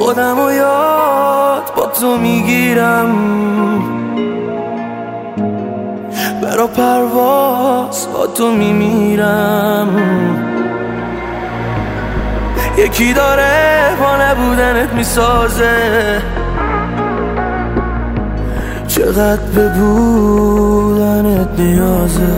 خودم و یاد با تو میگیرم، برا پرواز با تو میمیرم. یکی داره با نبودنت میسازه، چقدر به بودنت نیازه.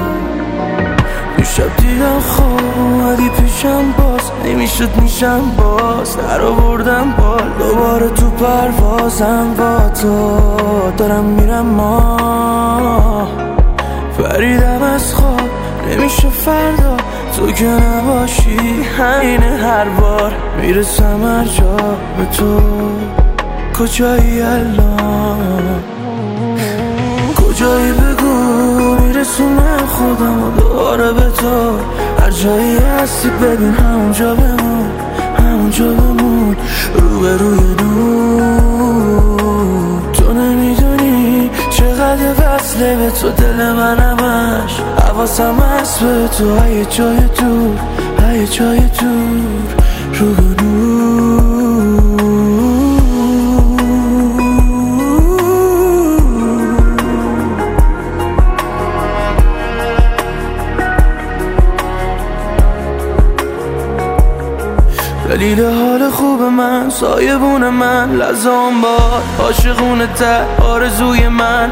دیشب دیدم اومدی پیشم، باز نمیشد میشم باز، در آوردم بال دوباره تو پروازم با تو. دارم میرم ما پریدم از خواب، نمیشه فردا تو که نباشی. همینه هر بار میرسم هر جا به تو. کجایی الان؟ کجایی بگو، میرسونم خودم و دوباره به تو. هر جایی هستی ببین همونجا بمون، همونجا بمون روبروی نور. تو نمیدونی چقدر وصله به تو دل من همش، حواسم هست به تو. های جای دور، های جای دور رو به نور. دلیل حال خوب من، سایبون من، لزام باد عاشقونه ته آرزوی من.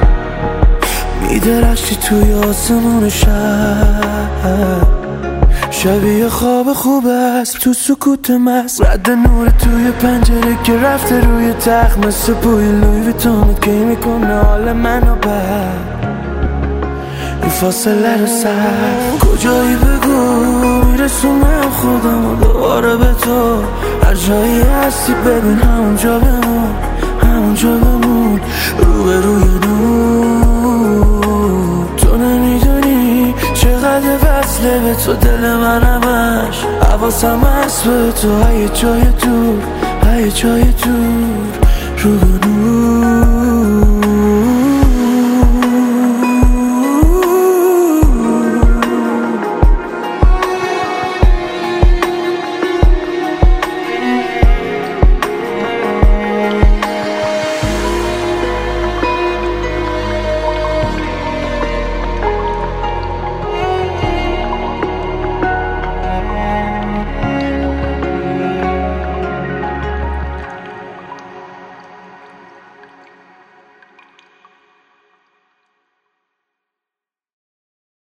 میدرخشی توی آسمون شب، شبیه خواب خوب است تو سکوت مست. رد نور توی پنجره که رفته روی تخت، مثل بوی لوی ویتونت که میکنه حال منو بد. این فاصله رو سر کجایی بگو، میرسونم خودم و دوباره به تو. هر جایی هستی ببین همونجا بمون، همونجا بمون روبروی نور. تو نمیدونی چقدر وصله به تو دل من همش، حواسم هست به تو. های جای دور، های جای دور رو به نور.